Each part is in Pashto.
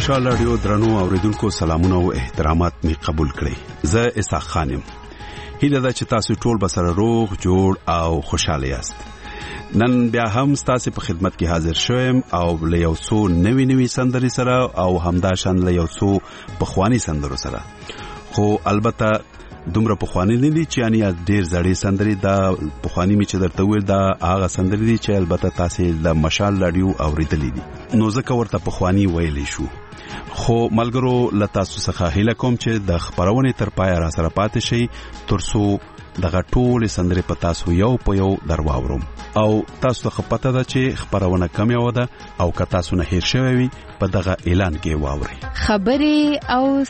مشال رادیو درنو اوریدونکو سلامونه او احترامات می قبول کړئ. زه اسحاق خانم. هیله ده چې تاسو ټول بسره روغ جوړ او خوشاله یاست. نن بیا هم تاسو په خدمت کې حاضر شوم او له یو څو نوي سندري سره او همداشان له یو څو پخوانی سندرو سره. خو البته دومره پخوانی نه دي چې یعنی ډیر زړې سندري دا پخوانی می چې درته ویل دا هغه سندري دي چې البته تاسو د مشال رادیو اوریدلې دي. نو ځکه ورته پخوانی ویلې شو. خو ملګرو لتا څخه هیله کوم چې د خبرونه تر پای را سره پاتې شي ترڅو دغه ټول سندري په تاسو یو په یو درواورم او تاسو ته پته ده چې خبرونه کم یو ده او که تاسو نه هیر شوی وي په دغه اعلان کې واوري. خبري او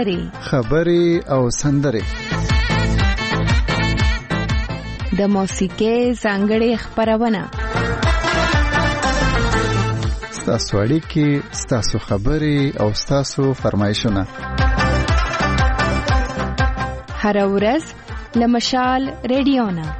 سندري د موسیقي څنګه خبرونه ستاسو اړیکې، ستاسو خبري او ستاسو فرمایشونه هر ورځ لمشال رادیو نه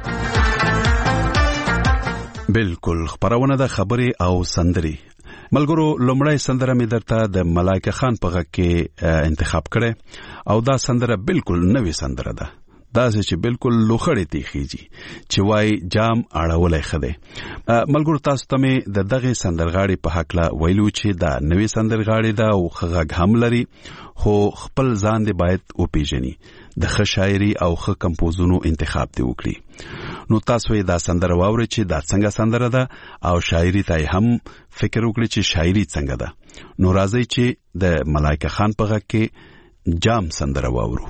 بالکل خبرونه د خبري او سندري. ملګرو لومړی سندره می درته د ملایکه خان په غږ کې انتخاب کړه او دا سندره بالکل نوې سندره ده. دا چې بالکل لوخړې تیخیږي چې وای جام اړولای خده. ملګرو تاسو ته می د دغه سندرغاړي په حق لا ویلو چې دا نوې سندرغاړي دا او غږ هم لري خو خپل ځان دی باید او پیژني. د ښه شاعري او ښه کمپوزونو انتخاب دی وکړي. نو تاسو یې دا سندره واورئ چې دا څنګه سندره ده او شاعري ته هم فکر وکړئ چې شاعري څنګه ده. نو راځئ چې د ملایکه خان په غږ کې جام سندره واورو.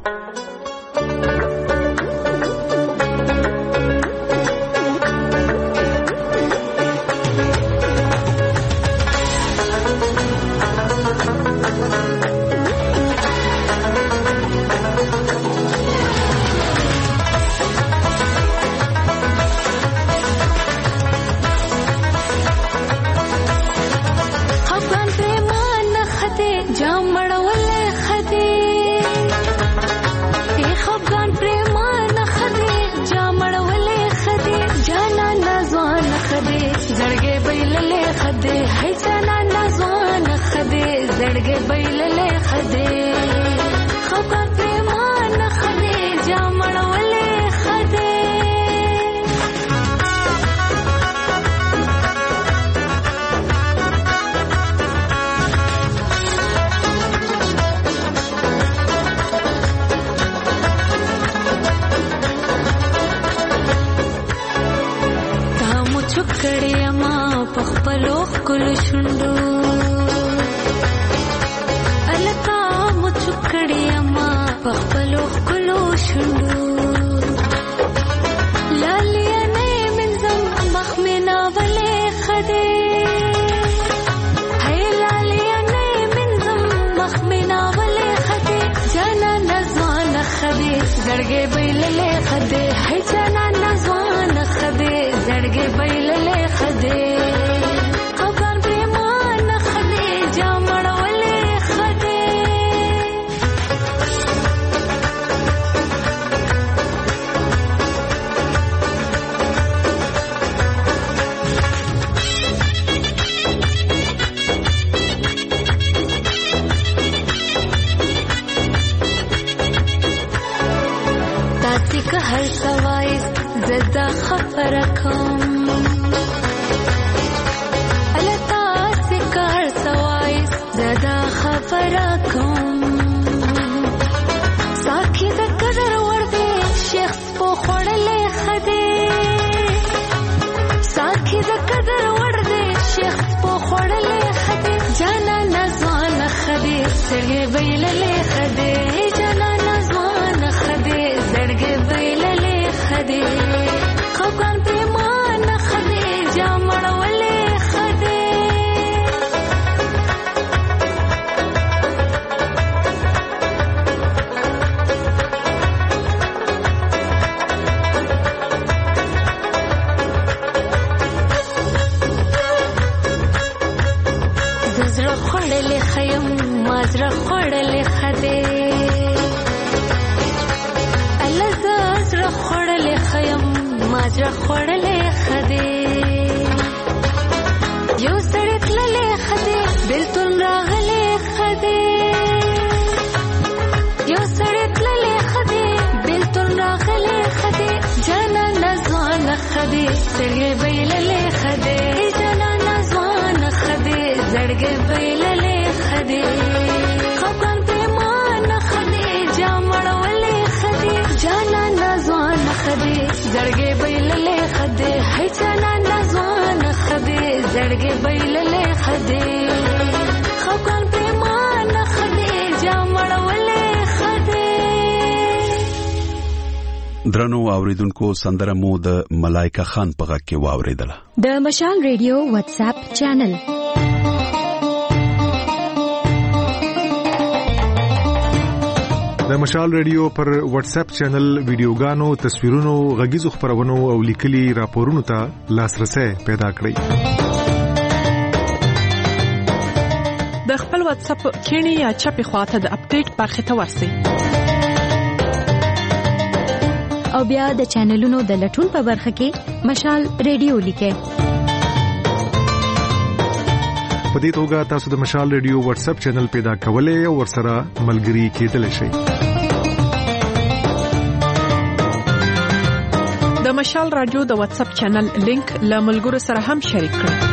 ماجره خړلې خدي یو سړی تللې خدي بلتون راغلې خدي درنو اوریدونکو سندره مو د ملائکه خان په غږ کې واوریدله. د مشال ریډیو واتس اپ چینل. د مشال ریډیو پر واتس اپ چینل ویډیوګانو، تصویرونو، غږیزو خبرونو او لیکلي راپورونو ته لاسرسي پیدا کړئ. د خپل واتس اپ کینی یا چپی خواته د اپډیټ برخه ته ورسئ. او بیا د چینلونو د لټون په برخه کې مشال ریډیو لیکئ. په دې توګه تاسو د مشال ریډیو واتس اپ چینل پیدا کولای او ورسره ملګري کېدلی شئ. د مشال رادیو د واتس اپ چینل لینک له ملګرو سره هم شریک کړئ.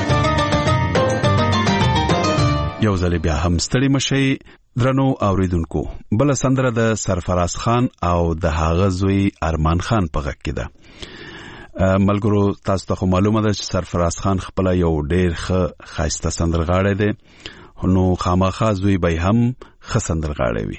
یو ځل بیا هم ستړي مشئ درنو اوریدونکو. بل سندره د سرفراز خان او د هغه زوی ارمان خان په غږ کې ده. ملګرو تاسو ته معلومه ده چې سرفراز خان خپل یو ډېر ښایسته سندرغاړی دی، نو خامخا زوی به هم ښه سندرغاړی وي.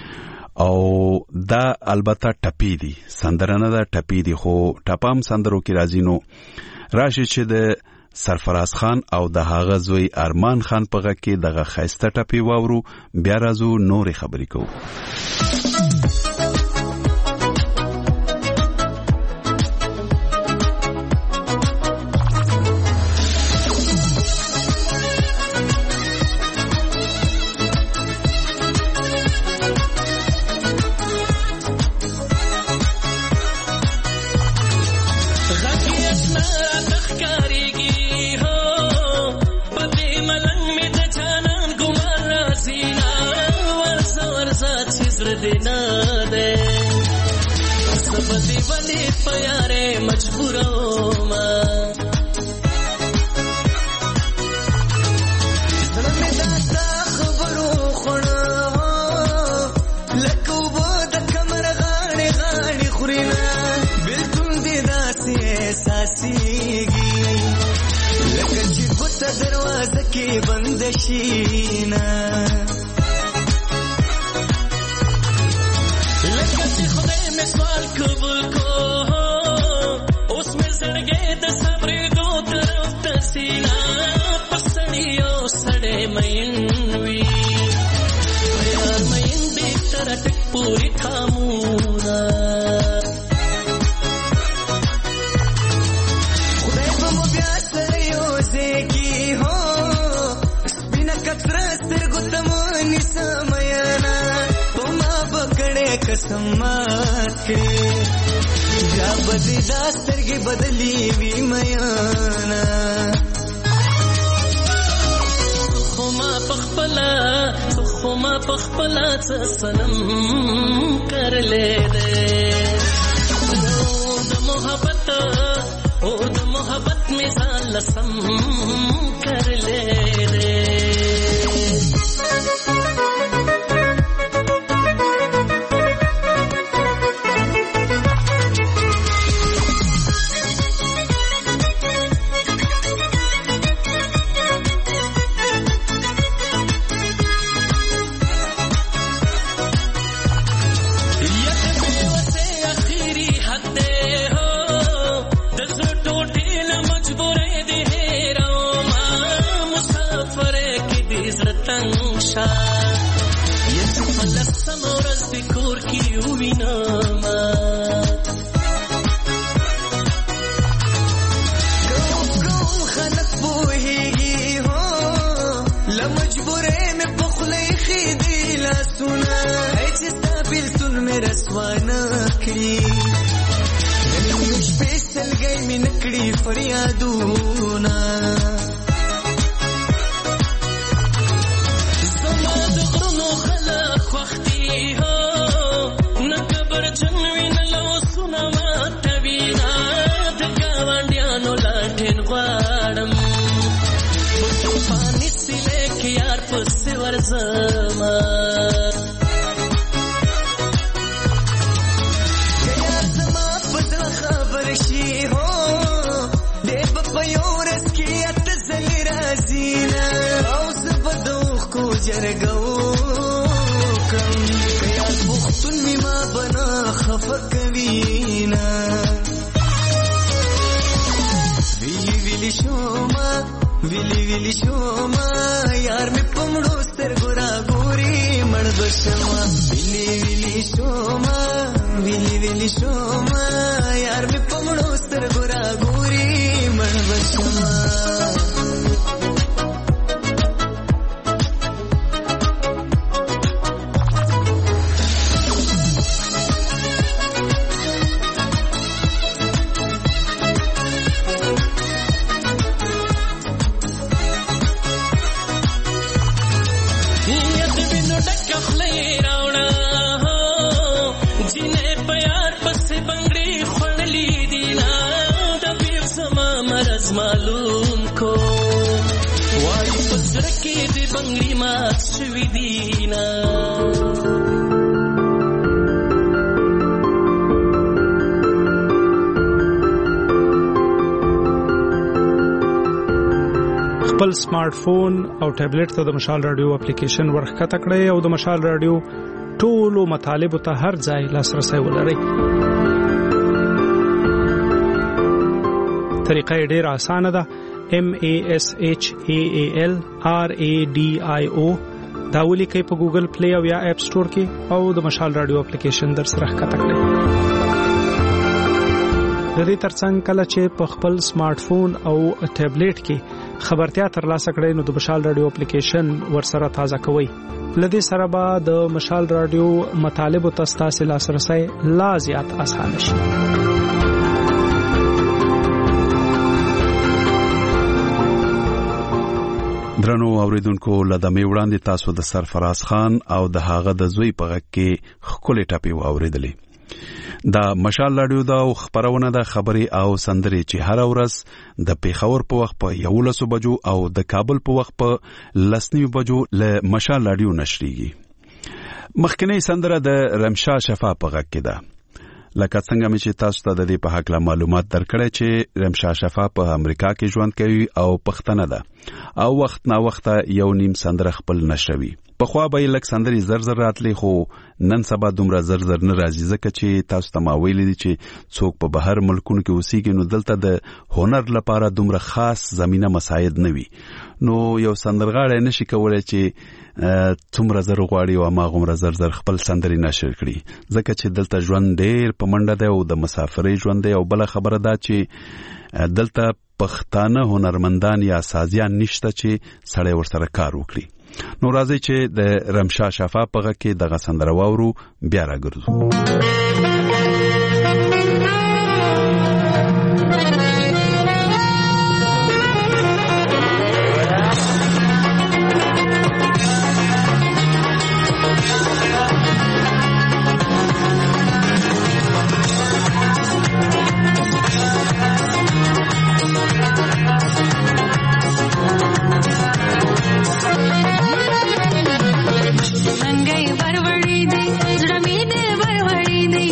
او دا البته ټپی دي، سندره نه ده، ټپی دي، خو ټپام سندرو کې راځي. نو راشي چې د سرفراز خان او د هغه زوی ارمان خان په غږ کې دغه ښایسته ټپی واورو، بیا راځو نورې خبرې کوو. جرګو کم کیا بختون می ما بنا خفقوي دینا ویلی ویلی شوما ویلی ویلی شوما یار می پمړو سترګورا ګوري مړ بشما ویلی ویلی شوما ویلی ویلی شوما یار می پمړو سترګورا ګوري مړ بشما معلوم کو وای پسر کې د بنگړي مات شوي دینا خپل سمارټ فون او ټابلیټ ته د مشال رادیو اپلیکیشن ورخکته کړئ او د مشال رادیو ټولو مطالبه ته هر ځای لاسرسي ولرئ. طریقه ډیر اسانه ده. MASHAALRADIO دا ولیکئ په ګوګل پلی او یا اپ سٹور کې او د مشال رادیو اپلیکیشن در سره ښکته کړئ. د دې ترڅنګ کله چې په خپل سمارټ فون او ټابلیټ کې خبرتیا ترلاسه کړئ نو د مشال رادیو اپلیکیشن ورسره تازه کوئ. لدې سره به د مشال رادیو مطالب او تاسو لاسرسي لا زیات اسانه شي. درنو اوریدونکو لدمه وړاندې تاسو د سرفراز خان او د هغه د زوی په غږ کې خولې ټاپي واوریدلې. دا مشال رادیو دا خبرونه د خبري او سندري چې هر ورځ د پیښور په وخت په 11 بجو او د کابل په وخت په 10 بجو له مشال رادیو نشريږي. مخکنی سندره د رمشا شفا په غږ کې ده. لکه څنګه چې تاسو ته د دې په حق معلومات درکړی چې رمشا شفا په امریکا کې ژوند کوي او پښتنه ده او وخت نا وخت یو نیم سندره خپل نشوي. په خوا به لک سندري زر راتلی خو نن سبا دومره زر نه راځي ځکه چې تاسو ته ما ویلي دي چې څوک په بهر ملکونو کې اوسېږي نو دلته د هنر لپاره دومره خاص زمينه مساعد نه وي نو یو سندرغاړی نشي کولای چې څومره زر غواړي او ما غومره زر خپل سندري نشر کړي ځکه چې دلته ژوند ډېر په منډه دی او د مسافرۍ ژوند دی او بل خبره ده چې دلته پښتانه هنرمندان یا سازیان نشته چې سړی ورسره کار وکړي. نو راځي چې د رمشا شفا په غږ کې دغه سندره واورو بیا راګرځو. Nangai barwadi de, zura mi de barwadi de.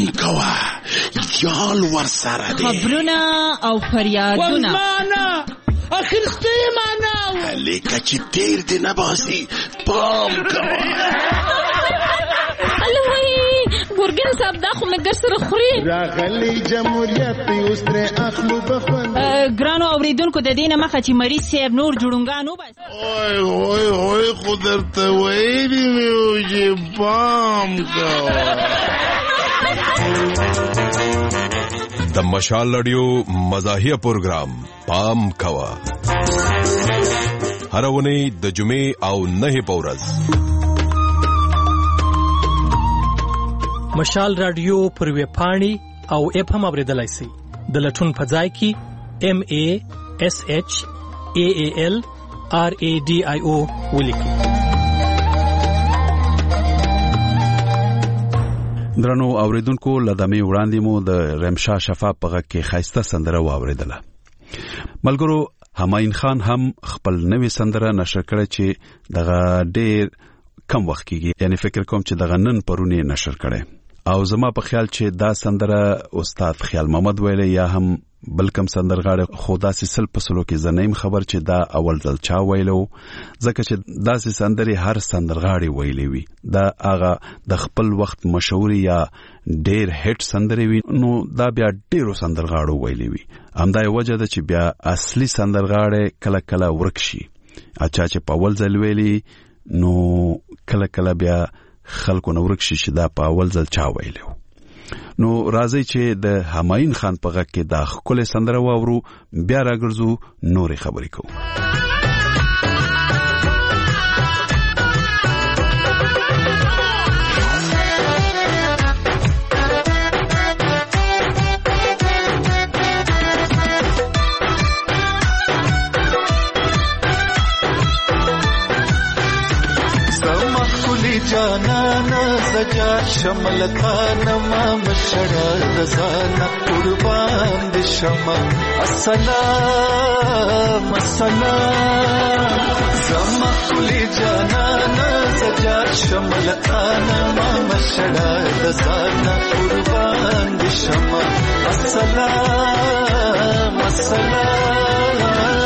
کوا یال ور سره دی خبرونه او فریادونه اخر ستې معنا لیکه چې تیر دی نه باسي پام کوا الوی ګورګین صاحب دا خو مګر سره خوري راغلی جمهوریت اوس تر اخلو بخون ګرانو اوریدونکو د دینه مخه چې مریض صاحب نور جوړونګانو بس اوه خو درته ویلي مې چې پام کوا د مشال رادیو مزاحیه پروګرام پام کوا هر ونی د جمعې او نه په ورځ مشال رادیو پر ویب پاڼې او اپ هم اوریدلای شئ د لټون په ځای کې MASHALRADIO ولیکئ. درنو اوریدونکو لدمه وړاندې مو د رمشا شفا په غږ کې خاصه سندره واوریدله. ملګرو هماین خان هم خپل نوې سندره نشر کړه چې دغه ډېر کم وخت کېږي، یعنی فکر کوم چې دغه نن پرونی نشر کړي او زما په خیال چې دا سندره استاد خیال محمد ویله یا هم بلکم سندرغاړي خدا سي سل پسلو کې زنیم خبر چې دا اول ځل چا ویلو، ځکه چې دا سي سندري هر سندرغاړي ویلي وي، دا هغه د خپل وخت مشهور یا ډېر هټ سندري وي، نو دا بیا ډېرو سندرغاړو ویلي وي. همدا وجه ده چې بیا اصلي سندرغاړي کله کله ورک شي، اچھا چې په اول ځل ویلي نو کله کله بیا خلکو نو ورک شي چې دا په اول ځل چا ویلو. نو راځي چې د هماین خان په غږ کې دا خپل سندره واورو، بیا راګرځو نورې خبرې کوو. جانانا زجا شملتانا ما مشڑا دزانا قربان دی شما السلام السلام زما کلی جانانا زجا شملتانا ما مشڑا دزانا قربان دی شما السلام السلام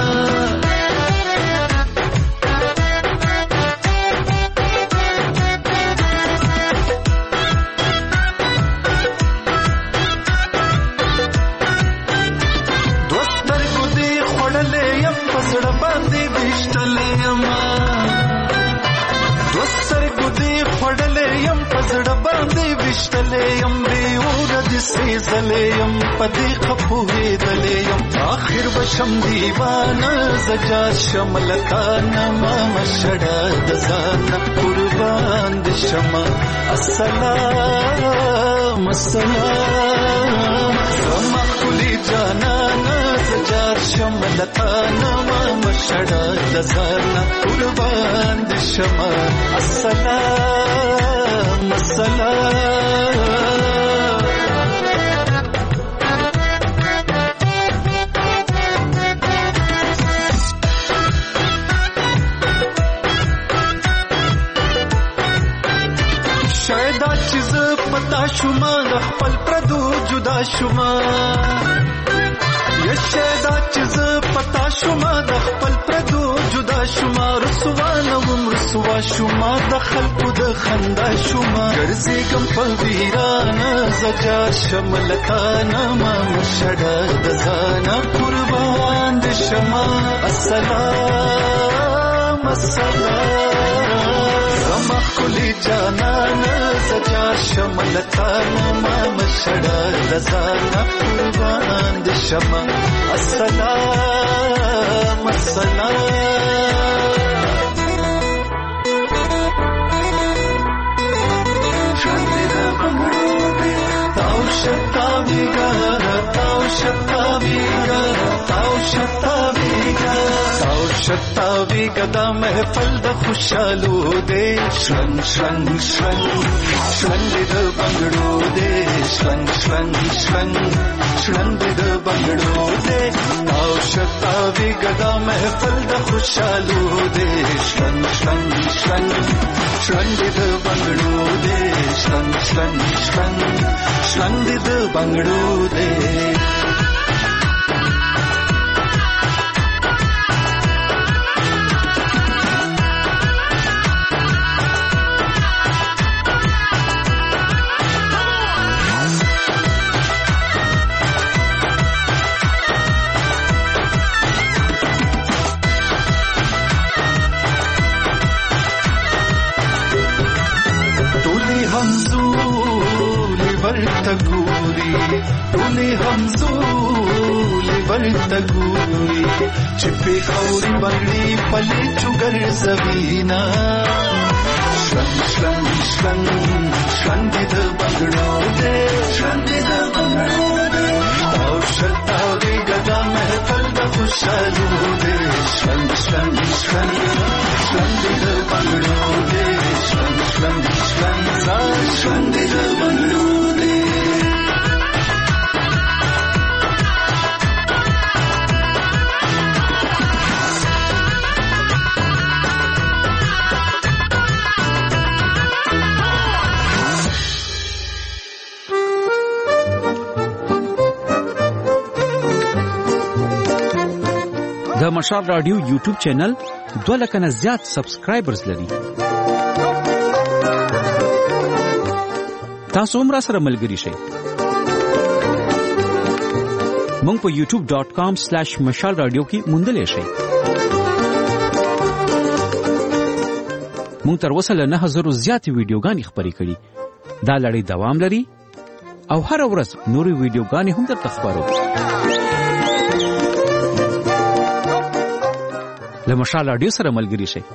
یم بیور دسی زلیم پدی خپوهی دلیم آخر بشم دیوانا زجا شملتانا ما مشڑا دزانا قربان دشما السلام السلام زما کلی جانانا زجا شملتانا ما مشڑا دزانا قربان دشما السلام السلام شایدا چیز پتا شما خپل پردو جدا شما یشدا چیز پتا شما خپل پردو جدا شما رسوا نوم رسوا شما دخل پد خندا شما ګرځي کم په ویرانه زجا شملتانا ما مشړه دزانا قربان د شما السلام السلام زما کلی جانانا زجا شملتانا ما مشړه دزانا قربان د شما السلام السلام شتاویگا دا محفل دا خوشالو دے شلنگ شلنگ شلنگ شلنگ دا بنگڑو دے شلنگ شلنگ شلنگ شلنگ دا بنگړو دې او شتاوي ګدا محفل د خوشالو دې شلن شلن شلن شلن د بنگړو دې شلن شلن شلن شلن د بنگړو دې همزولي ورتګوري چې په خوري باندې پلي چوغر زوینا شلن شلن شلن شلن دې بنگړو دې شلن دې بنگړو دې او شتاوي ګدا محفل د خوشالو دې شلن شلن شلن شلن دې بنگړو دې شلن شلن شلن شلن دې بنگړو دې د مشال رادیو یوټیوب چینل 2 لک نه زیات سبسکرایبرز لري. تاسو هم را سره ملګری شئ. مونږ په youtube.com/mashalradio کې موندلې شئ. مونږ تر اوسه له 9000 زیاتې ویډیوګانې خپرې کړې. دا لړۍ دوام لري او هر ورځ نورې ویډیوګانې هم درته خپرو. له مشال رادیو سره ملګری شئ.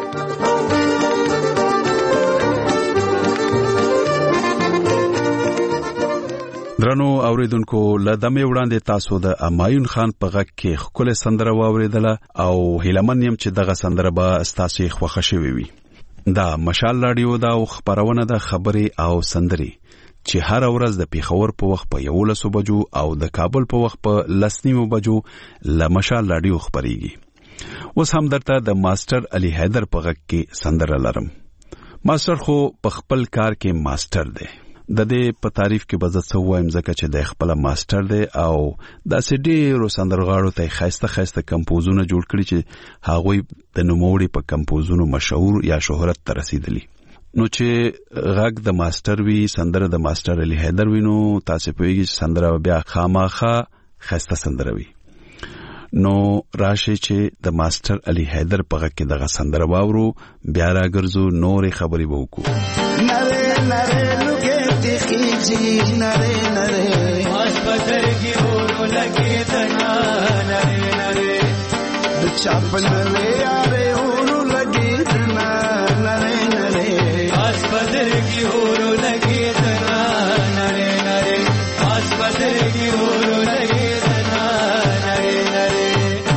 درنو اوریدونکو لدمه وړاندې تاسو د امایون خان په غږ کې خپل سندره واوریدله او هیلمن يم چې دغه سندره به تاسو خوښ شوي وي. دا مشال رادیو دا خبرونه د خبري او سندري چې هر ورځ د پیښور په وخت په 11 بجو او د کابل په وخت په 10 بجو ل مشال رادیو خبريږي. اوس هم درته د ماستر علي حیدر په غږ کې سندره لرم. ماستر خو په خپل کار کې ماستر دی. د دې په تعریف کې بزت سو وایم ځکه چې د خپل ماستر دی او د سډیرو سندرغاړو ته خاصه کمپوزونه جوړ کړي چې هغوی د نوموړي په کمپوزونو مشهور یا شهرت ته رسیدلی. نو چې غږ د ماستر وی سندره د ماستر علي حیدر وینو تاسو په یوه سندره بیا خامخا خاصه سندره وی. نو راشي چې د ماستر علي حیدر په غږ کې دغه سندره واورو بیا راګرځو نورې خبرې وکړو. نره نره لګې تخیجی نره نره ماش پسرګي ورو لګې تنا نره نره د چاپن نره یاره ورو لګې تنا نره نره ماش پسرګي ورو لګې تنا نره نره ماش پسرګي ورو لګې تنا نره نره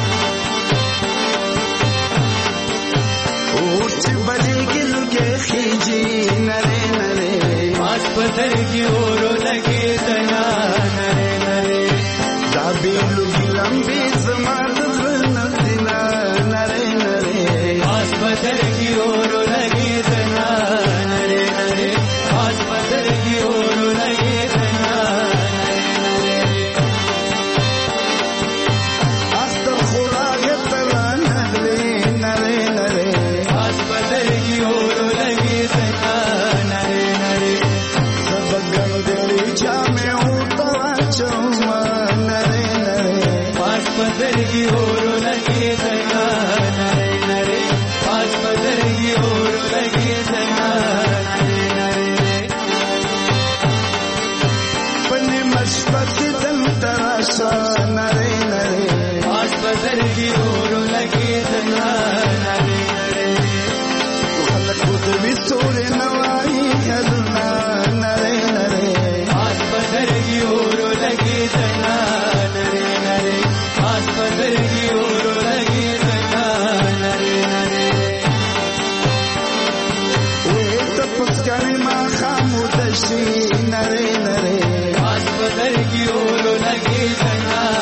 اور چې بلګي لګې خيجي نره نره ماش پسرګي ورو لګې تنا نره نره دا به لګي لمبي زماد زنتنا نره نره ماش پسرګي ورو لګې تنا نره نره ماش پسرګي ورو لګې تنا نره نره استر خوراګ تلا نره نره نره ماش پسرګي ورو لګې تنا نره نره سبګل دې جامه اوتا چوما نره نره ماش پسرګي ورو لګې تنا نره نره ماش پسرګي ورو لګې تنا نره نره پنه مشپت دل تراشا نره نره ماش پسرګي ورو لګې تنا نره نره خلک دې سورې نوای هلنا نره نره ماش پسرګي ورو لګې تنا نره نره ماش پسرګي ورو لګې تنا نره نره وې تپس کړي ما خاموشي نره نره ماش پسرګي ورو لګې تنا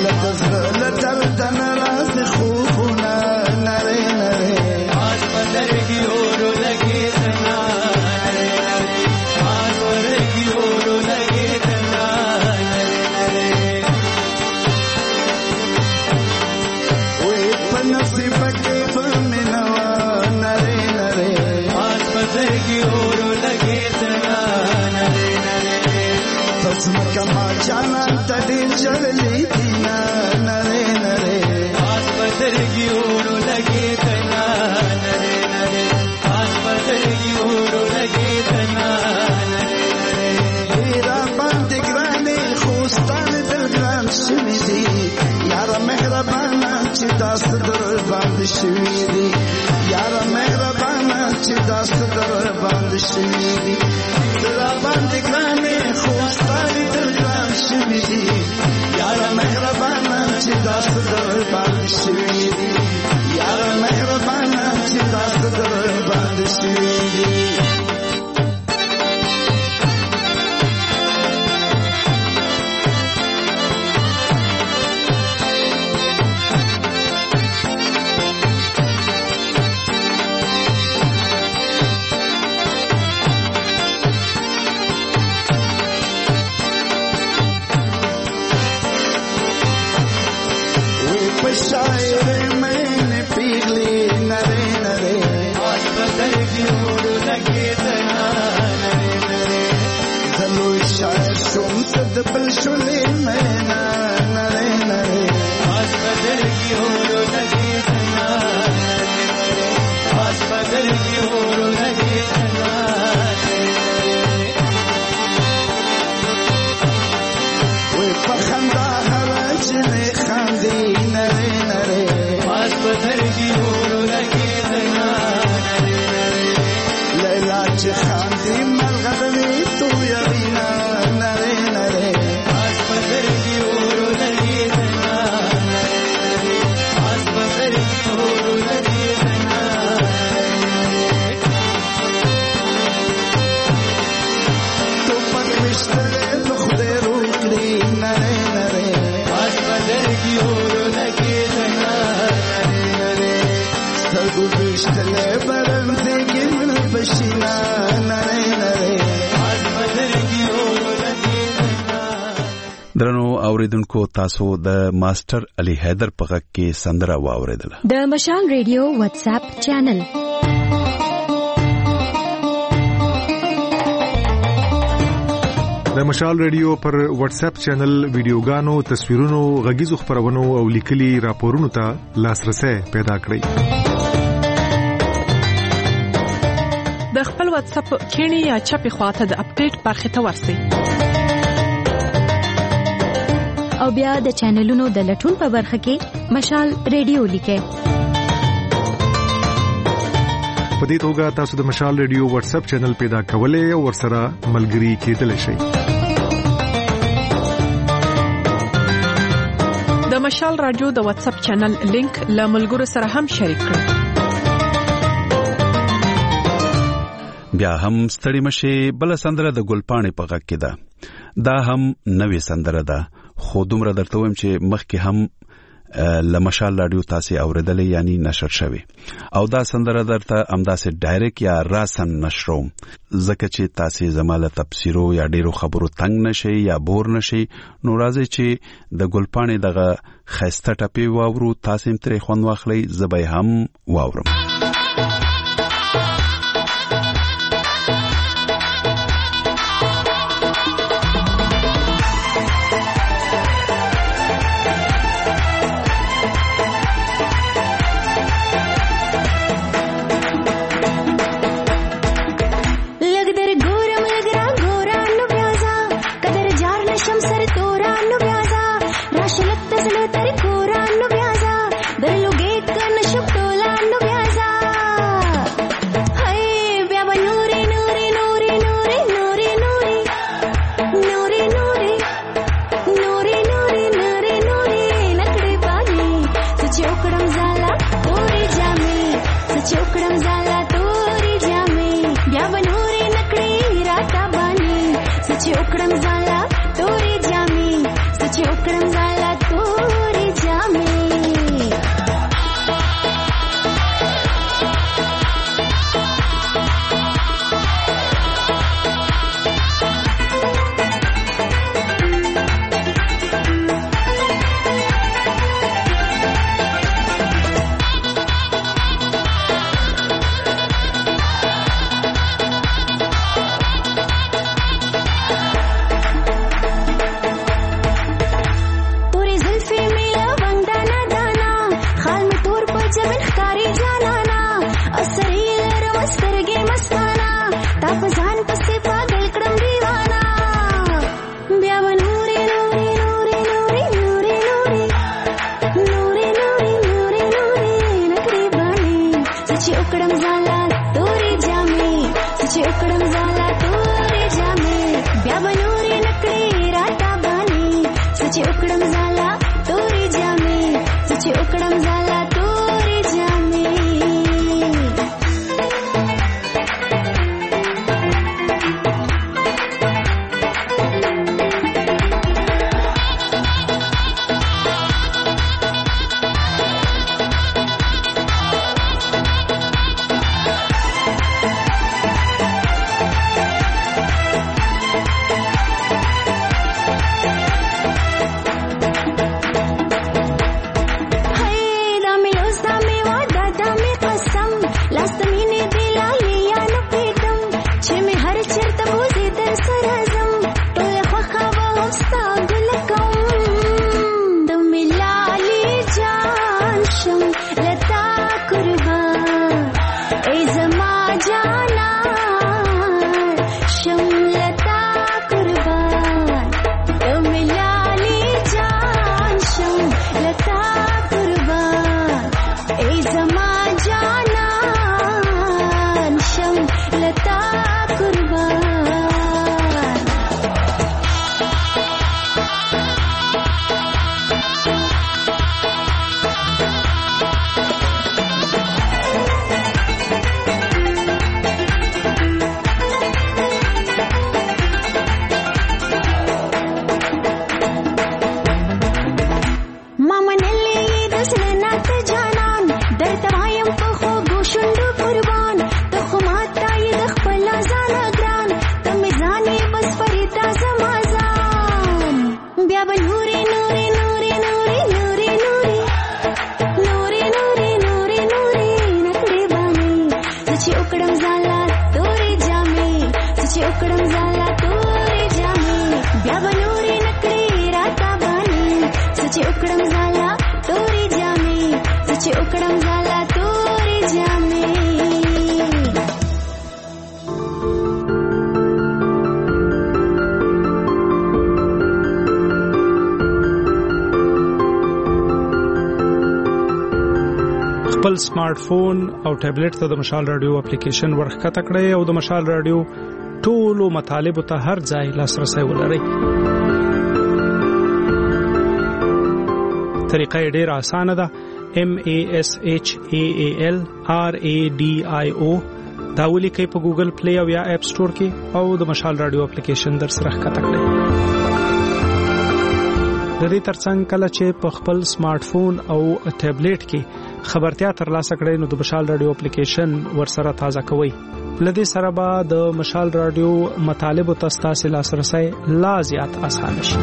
درنو اوریدونکو تاسو د ماستر علي حیدر په غږ کې سندره واوریدله د مشال ریډیو واتس اپ چینل د مشال ریډیو پر واتس اپ چینل ویډیوګانو تصویرونو غږیزو خبرونو او لیکلي راپورونو ته لاسرسي پیدا کړئ د خپل واتس اپ کینی یا چپی خواته د اپډیټ برخه ته ورسئ او بیا د چینلونو د لټون په برخه کې مشال ریډیو لیکه په دې توګه تاسو د مشال ریډیو واتس اپ چینل پیدا کولای او ورسره ملګري کېدلی شئ د مشال رادیو د واتس اپ چینل لینک له ملګرو سره هم شریک کړئ بیا هم ستړي مشه بل سندره د ګلپاڼې په غږ کې ده دا هم نوې سندره ده خو دومره درته وایم چې مخکې هم لمشال رادیو تاسو اوریدلې یعنی نشر شوی او دا سندره درته امداسه ډایرکټ یا راسن نشروم زکه چې تاسو زماله تفسیرو یا ډیرو خبرو تنگ نشي یا بور نشي نو راځي چې د ګلپاڼې دغه خسته ټپی واورو تاسو هم ترې خوند واخلئ زبې هم واورم Sachokram zala tori jami, sachokram zala tori وکړم زالا تورې جامې بیا به نورې نکړې راته باندې څه چې وکړم زالا تورې جامې څه چې وکړم زالا تورې جامې خپل سمارټ فون او ټابلیټ ته د مشال رادیو اپلیکیشن ورخکته کړئ او د مشال رادیو ټولو مطالب ته هر ځای لاسرسي ولرئ. طریقه ډېره اسانه ده. MASHAALRADIO دا ولیکئ په ګوګل پلی او یا اپ سٹور کې او د مشال رادیو اپلیکیشن در سره ښکته کړئ. د دې ترڅنګ کله چې په خپل سمارټ فون او ټابلیټ کې خبرتیا ترلاسه کړئ نو د مشال رادیو اپلیکیشن ورسره تازه کوئ. لدې سره به د مشال رادیو مطالب او تاسو لاسرسي لا زیات اسانه شي.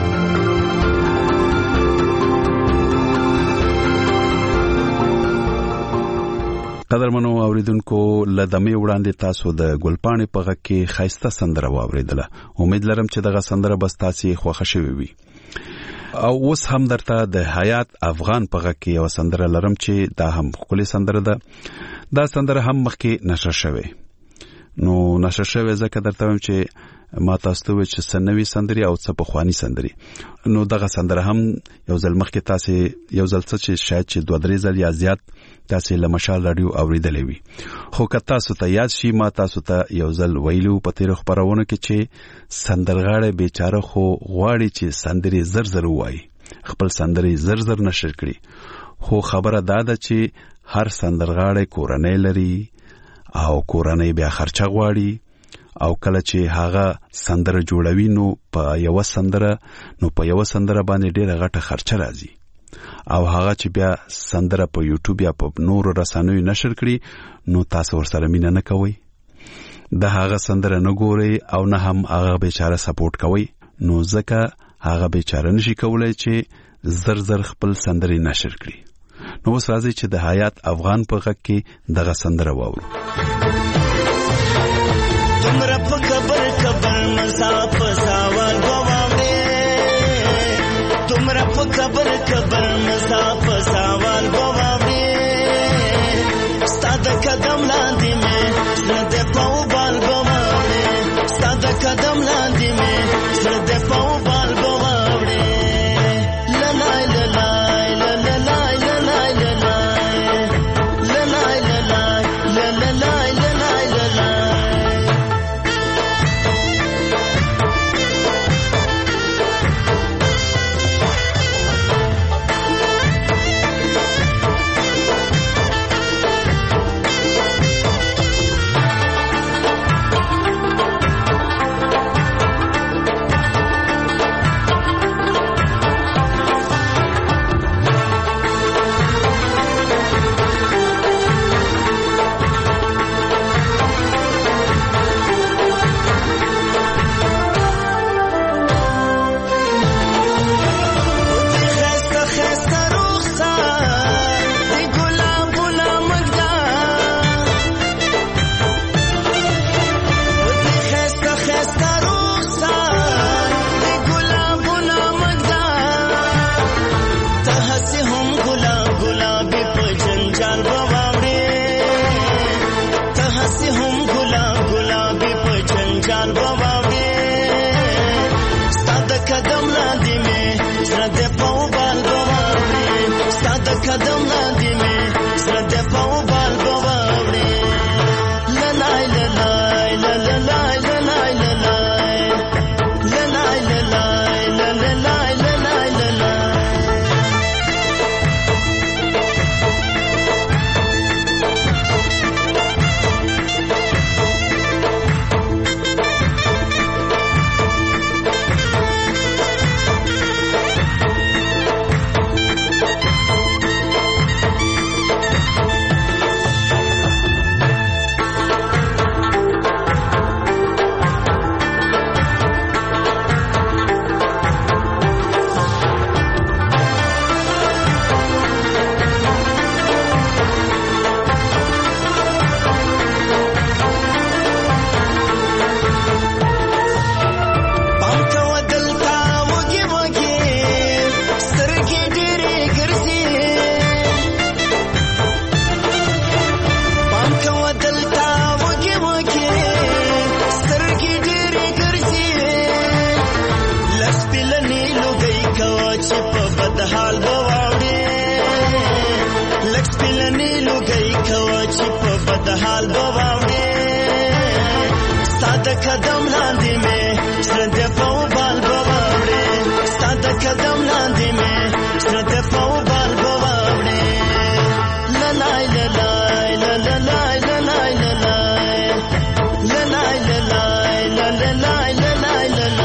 قدرمنو اوریدونکو لدمه وړاندې تاسو د ګلپاڼې په غږ کې خایسته سندره واوریدله. امید لرم چې دغه سندره به تاسو خوښه شوي وي. او اوس هم درته د حیات افغان په غږ کې یو سندره لرم چې دا هم ښکلې سندره ده. دا سندره هم مخکې نشر شوې. نو نشر شوې ځکه درته وایم چې ما تاسو ته چې سنوي سندري او څه پخوانی سندري. نو دغه سندره هم یو ځل مخکې تاسو یو ځل څه چې شاید چې 2-3 ځل یا زیات تاسو له مشال رادیو اوریدلې وي. خو که تاسو ته یاد شي ما تاسو ته یو ځل ویلو په تیر خبرونه کې چې سندرغاړي بیچاره خو غواړي چې سندري زر وایي، خپل سندري زر نشر کړي. خو خبره دا ده چې هر سندرغاړي کورنۍ لري او کورنۍ بیا خرچه غواړي او کله چې هغه سندره جوړوي نو په یو سندره باندې ډیره غټه خرچه راځي او هغه چې بیا سندره په یوټیوب یا په نورو رسنیو نشر کړي نو تاسو ورسره مینه نه کوئ، د هغه سندره نه ګورئ او نه هم هغه بیچاره سپورټ کوئ. نو ځکه هغه بیچاره نشي کولای چې زر خپل سندري نشر کړي. نو اوس راځي چې د حیات افغان په غږ کې دغه سندره واورو. تمرا په خبر مصاف سوال غواړې، تمرا په خبر مصاف سوال غواړې، ستاد قدم لاندې مې زړه په بال غواړې، ستاد قدم لاندې مې زړه په بال غواړې. لای لای لای لای لای لای لای بال بواوي ستاد قدم لاندې مې زړه دې په بال بواوي ستاد قدم لاندې مې زړه دې په بال بواوي لا لا لا لا لا لا قدم لاندې مې زړه دې په بال بواوړې ستا د قدم لاندې مې زړه دې په بال بواوړې لا لا لا لا لا لا لا لا لا لا لا لا لا لا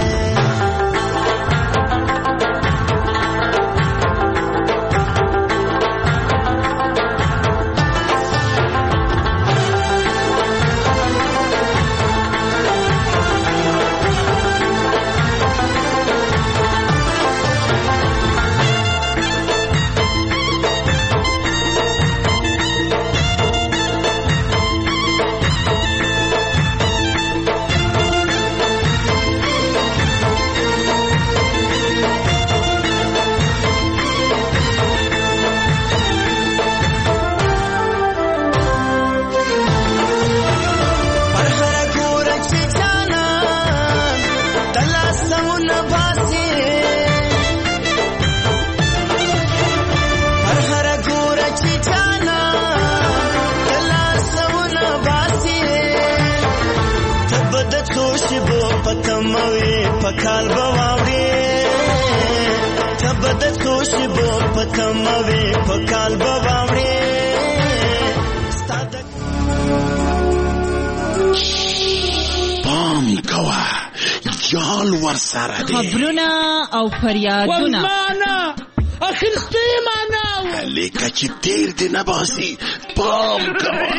پکال بواوي تبد خوشي بو پتموي پکال بواوي پام کوا یال ورسره دي خبرونه او فریادونه ورمانه اخر ستیمانه لیکه چې تیر دي نه باسي پام کوا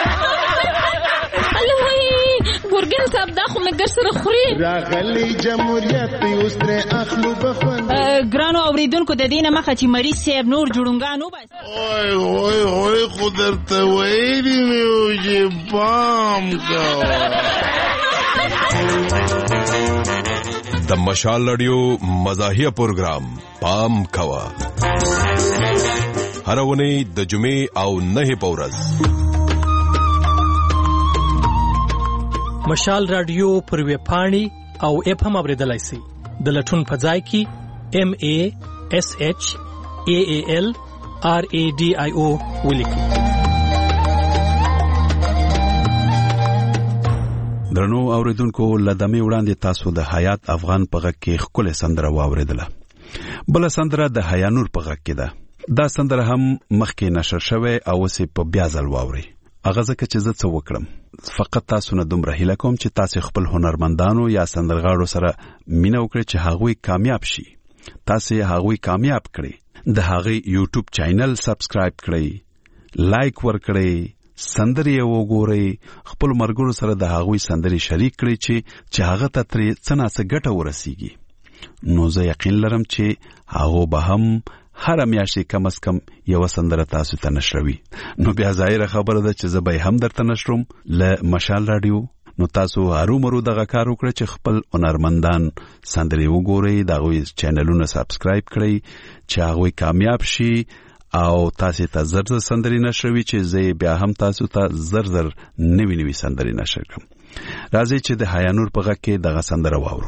ګورګین صاحب دا خو مې ګر سره خوري راغلی جمهوریت اوس ترې اخلو بخوند ګرانو اوریدونکو د دې نه مخه چې مریض صاحب نور جوړونګان وباسي اوه خو درته ویلي مې وو چې پام کوه د مشال رادیو مزاحیه پروګرام پام کوه هر اونۍ د جمعې او نه په ورځ مشال رادیو پر ویب پاڼې او اپ هم اوریدلای شئ د لټون په ځای کې MASHALRADIO ولیکئ. درنو اوریدونکو لدمه وړاندې تاسو د حیات افغان په غږ کې خپل سندره واوریدله. بل سندره د حیانور په غږ کې ده. دا سندره هم مخکې نشر شوه او سه په بیا ځل واوري. اغه ځکه چې زه څه وکړم فقط تاسو نه دومره هیله کوم چې تاسو خپل هنرمندانو یا سندرغاړو سره مینه وکړئ چې هغوی کامیاب شي. تاسو هغوی کامیاب کړئ. د هغوی یوټیوب چینل سبسکرایب کړئ، لایک ورکړئ، سندري وګورئ، خپل مرګورو سره د هغوی سندري شریک کړئ چې هغه ته ترې څه نه څه ګټه ورسیږي. نو زه یقین لرم چې هغه به هم هر میاشتې کم از کم یو سندره تاسو ته نشروي. نو بیا ظاهره خبره ده چې زه به هم درته نشروم له مشال رادیو. نو تاسو هرومرو دغه کار وکړئ چې خپل هنرمندان سندري وګورئ، دغه چینلونه سبسکرایب کړئ چې هغه کامیاب شي او تاسو ته زر سندري نشروي چې زه بیا هم تاسو ته زر نوي سندري نشر کړم. راځي چې د حیانور په غږ کې دغه سندره واورو.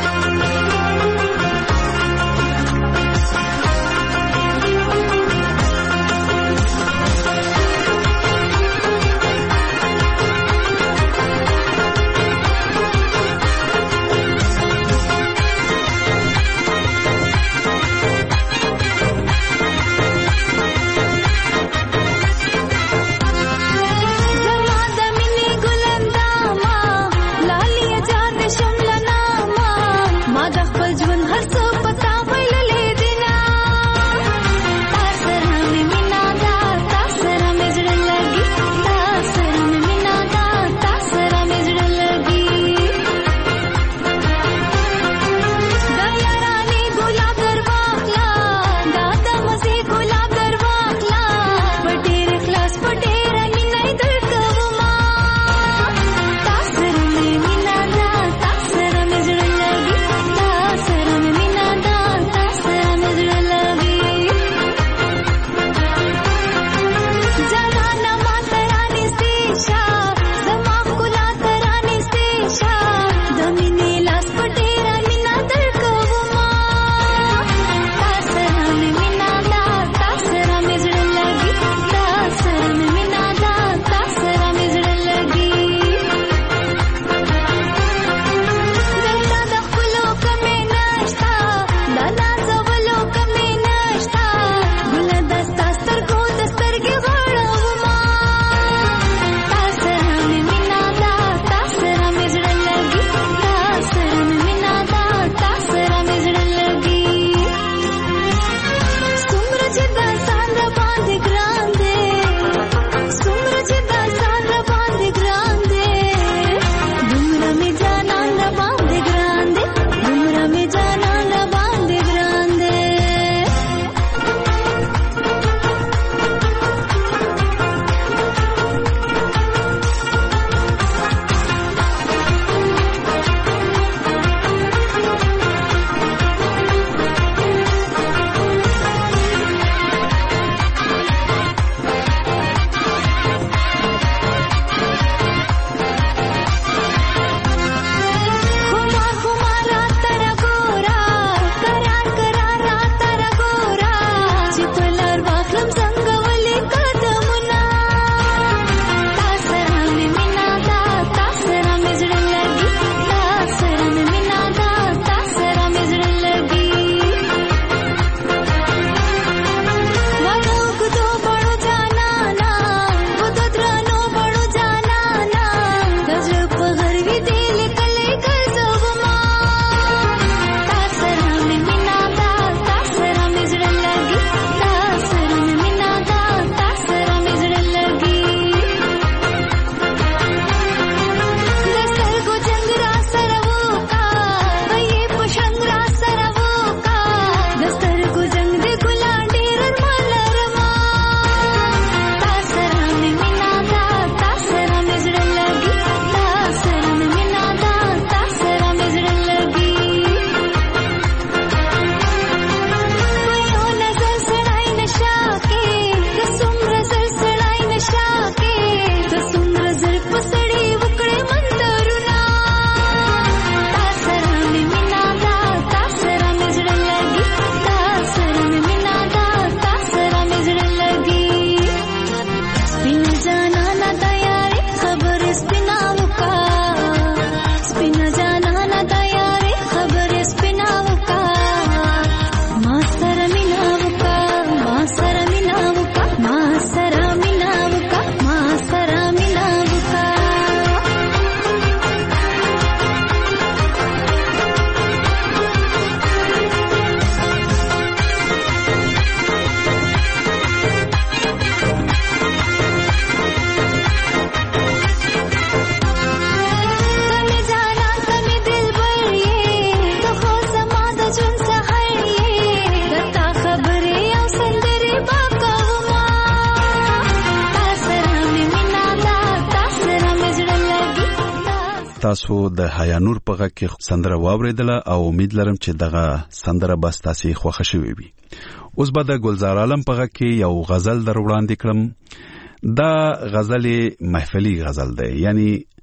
تاسو د حیانور په غږ کې سندره واوریدله او امید لرم چې دغه سندره بس تاسو خوښ شوي وي. اوس به د ګلزار عالم په غږ کې یو غزل در وړاندې کړم. دا غزل محفلي غزل دی، یعنی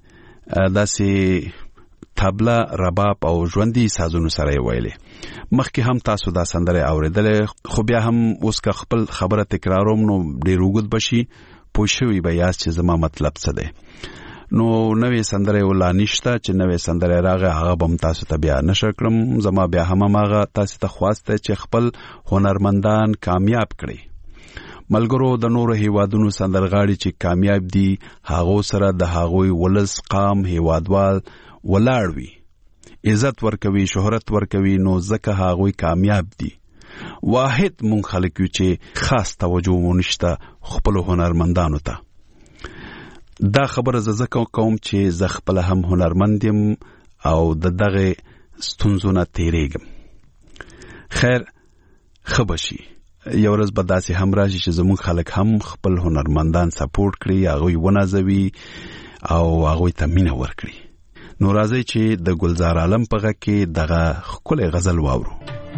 داسې طبله، رباب او ژوندۍ سازونو سره ویلې. مخکې هم تاسو دا سندره اوریدلې، خو بیا هم اوس که خپل خبره تکراروم نو ډېر اوږد بشي، پوه شوي به یاست چې زما مطلب څه دی. نو نوې سندره ولا نشته چې نوې سندره راغی هغه به تاسو ته بیا نشر کړم. زما بیا هم هغه تاسو ته خواست دی چې خپل هنرمندان کامیاب کړي. ملګرو د نورو هیوادونو سندرغاړي چې کامیاب دي هغه سره د هغوی ولس، قام، هیوادوال ولاړ وي، عزت ورکوي، شهرت ورکوي، نو ځکه هغوی کامیاب دي. واحد مونږ خلک یو چې خاص توجه ونشته خپل هنرمندانو ته. دا خبره زه کوم چې زه خپل هم هنرمند یم او د دغه ستونزو نه تیریږم. خیر ښه بشي، یو ورځ به داسې هم راشي چې زموږ خلک هم خپل هنرمندان سپورټ کړي، هغوی ونازوي او هغوی ته مینه ورکړي. نو راځئ چې د ګلزار عالم په غږ کې دغه ښکلی غزل واورو.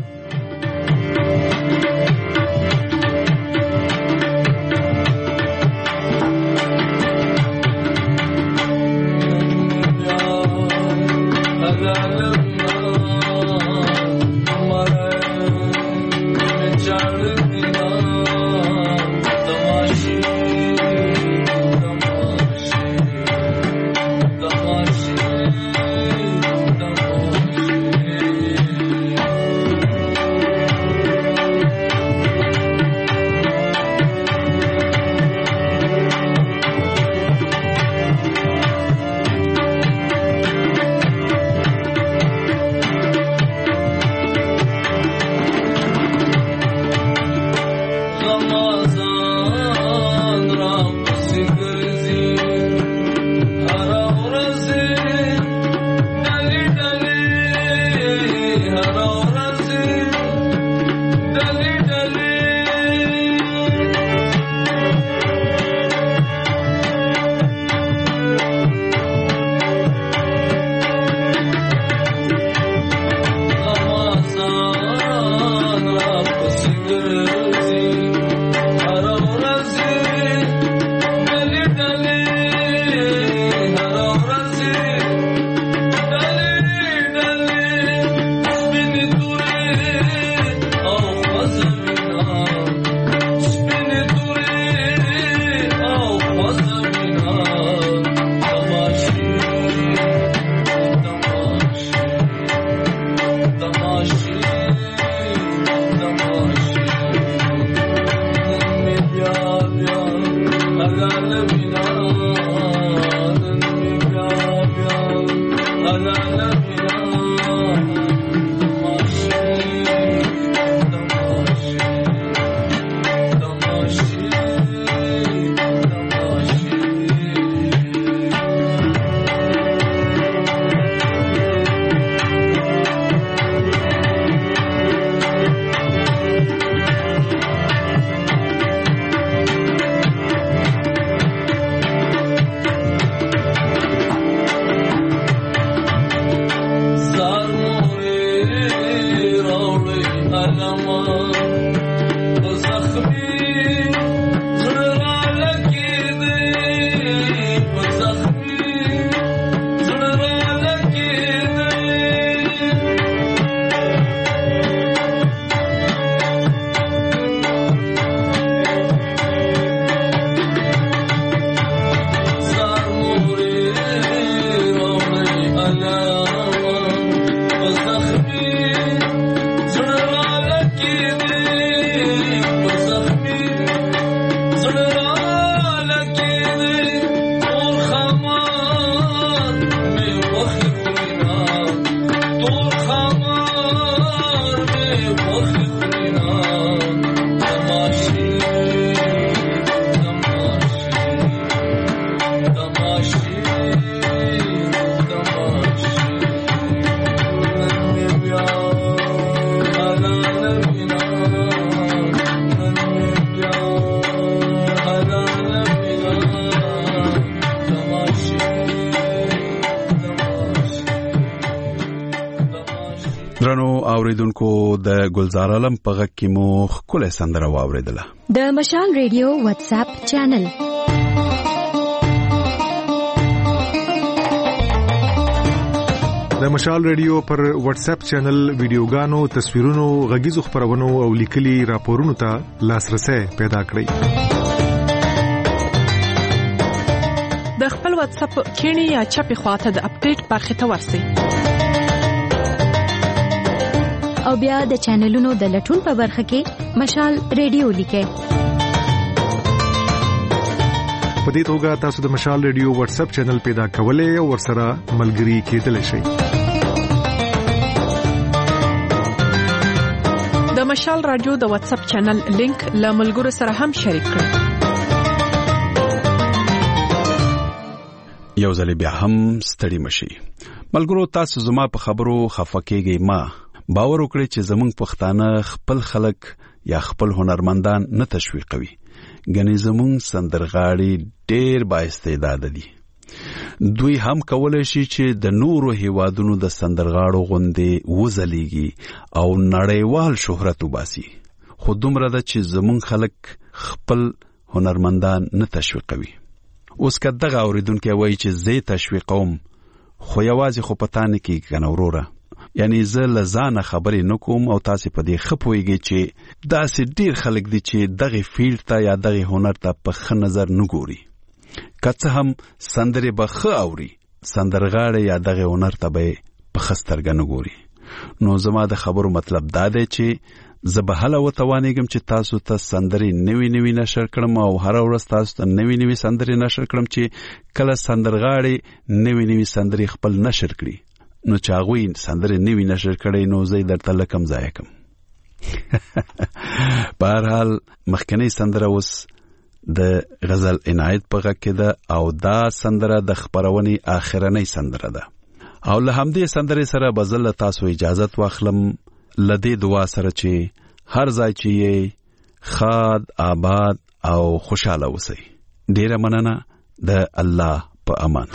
درنو اوریدونکو د ګلزار عالم په غږ کې مو ښکلې سندره واوریدله. د مشال ریډیو واتس اپ چینل د مشال ریډیو پر واتس اپ چینل ویډیوګانو تصویرونو غږیزو خبرونو او لیکلي راپورونو ته لاسرسي پیدا کړئ د خپل واتس اپ کینی یا چپی خواته د اپډیټ برخه ته ورسئ او بیا د چینلونو د لټون په برخه کې مشال ریډیو لیکئ په دې توګه تاسو د مشال ریډیو واتس اپ چینل پیدا کولای او ورسره ملګري کېدلی شئ د مشال رادیو د واتس اپ چینل لینک له ملګرو سره هم شریک کړئ یو ځل بیا هم ستړي مشي ملګرو تاسو زما په خبرو خفقېږئ ما باور وکړئ چې زمونږ پښتانه خپل خلک یا خپل هنرمندان نه تشویقوي ګنې زمونږ سندرغاړي ډېر بااستعداد دي دوی هم کولای شي چې د نورو هیوادونو د سندرغاړو غوندې وځلېږي او نړیوال شهرت وباسي خو دومره ده چې زمونږ خلک خپل هنرمندان نه تشویقوي اوس که دغه اوریدونکي وایي چې زه تشویقوم خو یوازې خو پتا نه کېږي کنه وروره یعنی زه له ځانه خبرې نه کوم او تاسې په دې ښه پوهېږئ چې داسې ډېر خلک دي چې دغې فیلډ ته یا دغې هنر ته په ښه نظر نه ګوري که څه هم سندرې به ښه اوري سندرغاړی یا دغې هنر ته به یې په ښه سترګه نه ګوري نو زما د خبرو مطلب دا دی چې زه به هله وتوانېږم چې تاسو ته سندرې نوي نشر کړم او هره ورځ تاسو ته نوي سندرې نشر کړم چې کله سندرغاړی نوي سندرې خپل نشر کړي نو چې هغوی سندرې نوي نشر کړی نو زه یې درته لکم ضایع کم په هر حال مخکنۍ سندره اوس د غزل عنایت په غږ کې ده او دا سندره د خپرونې آخرنۍ سندره ده او له همدې سندرې سره به زه له تاسو اجازت واخلم له دې دعا سره چې هر ځای چې یې ښاد آباد او خوشحاله اوسئ ډېره مننه د الله په امان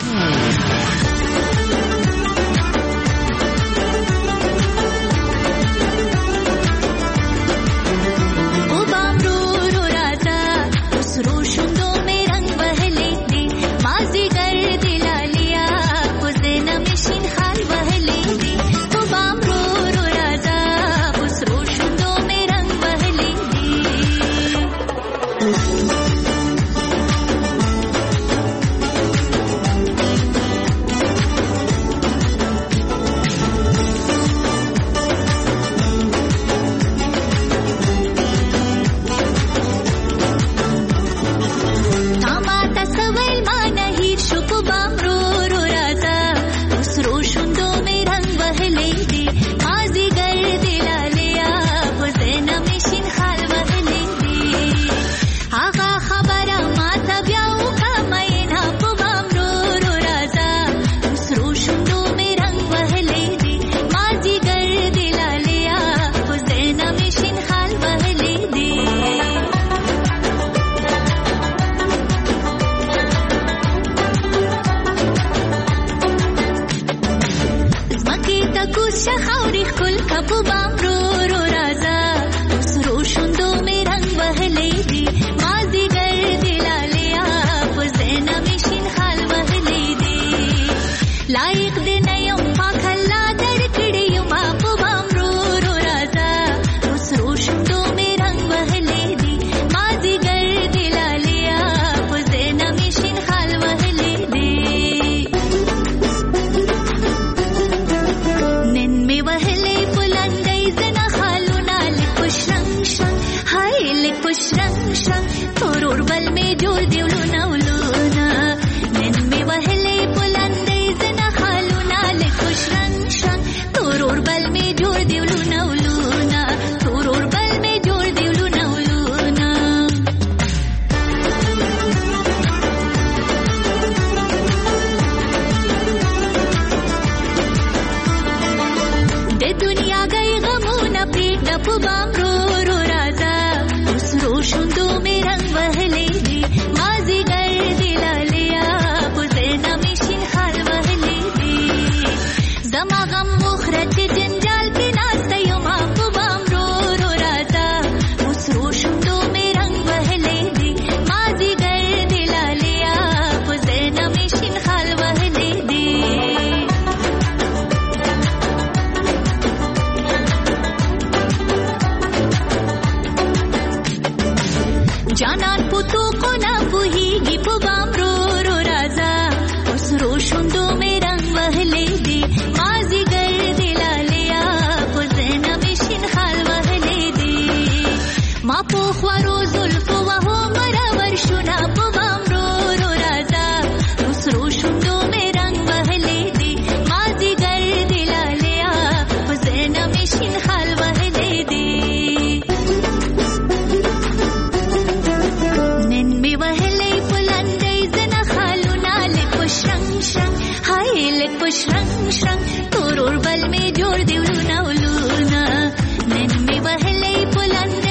رنگ تور اور بل می جوړ دیولونه ولونه نن می وهلې پلند